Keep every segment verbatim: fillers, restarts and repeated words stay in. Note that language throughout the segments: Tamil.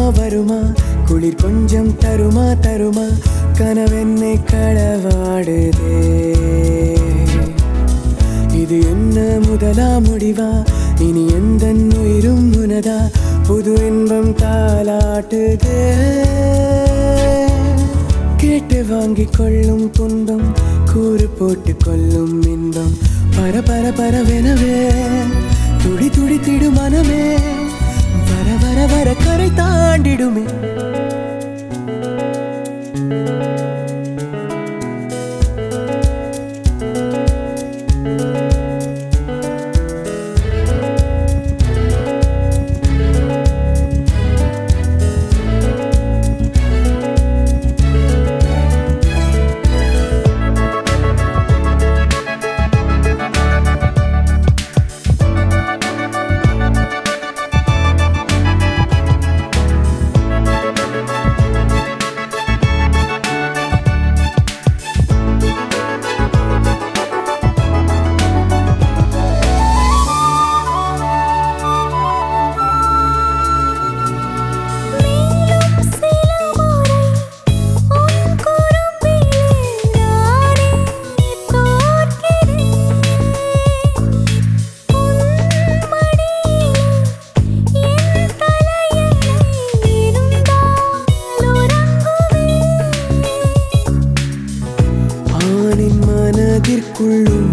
வருமா குளிர் கொஞ்சம் தருமா தருமா கனவென்னை களவாடுதே இது என்ன முதலா முடிவா இனி எந்தன் உயிரும் உனதா புது இன்பம் தாலாட்டுதே கேட்டு வாங்கிக் கொள்ளும் துன்பம் கூறு போட்டு கொள்ளும் இன்பம் பர பர பரவெனவே துடி துடி திடு மனமே வர வர வர கரை தாண்டிடுமே மனதிற்குள்ளும்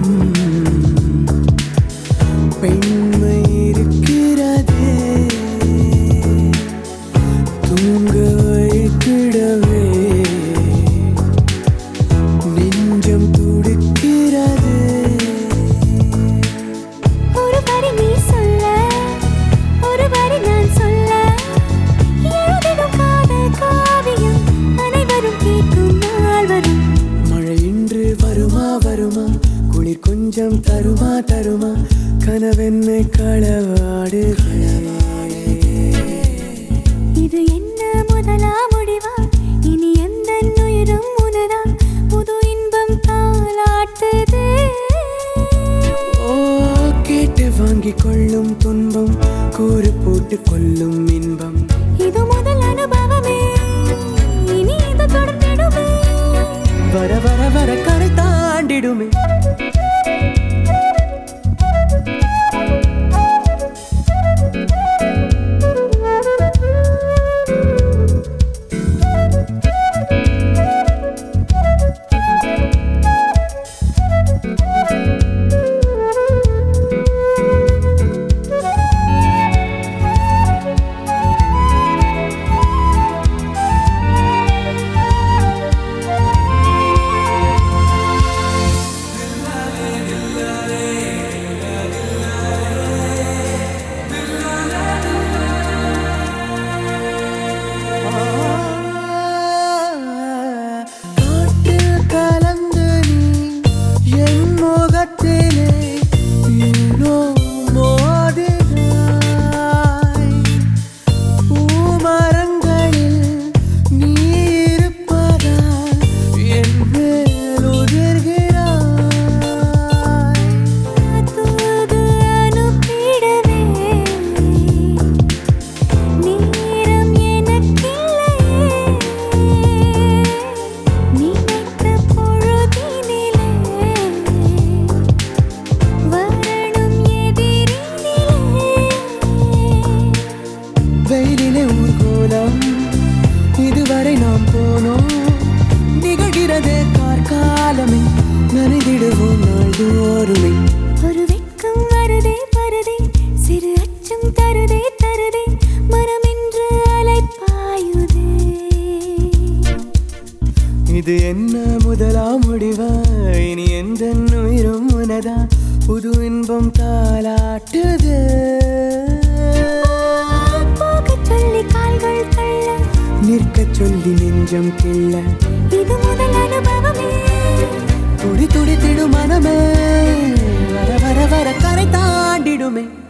பெண்மை இருக்கிறதே தூங்க வைத்திடவே நெஞ்சம் துடிக்கிறதே ஒரு வரி நீ சொல்ல ஒரு வரி நான் சொல்ல எழுதிடும் காதல் காவியம் அனைவரும் கேட்கும் நாள் வரும் மழை இன்று வருமா வருமா குளிர் கொஞ்சம் தருமா தருமா கனவென்னை களவாடுதே இது என்ன முதலா முடிவா இனி எந்தன் உயிரும் உனதா புது இன்பம் தாலாட்டுதே ஓ கேட்டு வாங்கிக் கொள்ளும் துன்பம் கூறு போட்டு கொள்ளும் இன்பம் இது முதல் அனுபவமே இனி இது தொடர்ந்திடுமே வர வர வர கரை தாண்டிடுமே வெயிலிலே ஊர்கோலம் இதுவரை நாம் போனோம் நிகழ்கிறதே கார்காலமே நனைந்திடுவோம் நாள்தோறுமே ஒரு வெட்கம் வருதே வருதே சிறு அச்சம் தருதே தருதே மனம் என்று அலைப்பாயுதே இது என்ன முதலா முடிவா இனி எந்தன் உயிரும் உனதா புது இன்பம் தாலாட்டுதே சொல்லி கால்கள் தள்ள நிற்கச் சொல்லி நெஞ்சம் கிள்ள இது முதல் அனுபவமே துடி துடி திடு மனமே வர வர வர கரை தாண்டிடுமே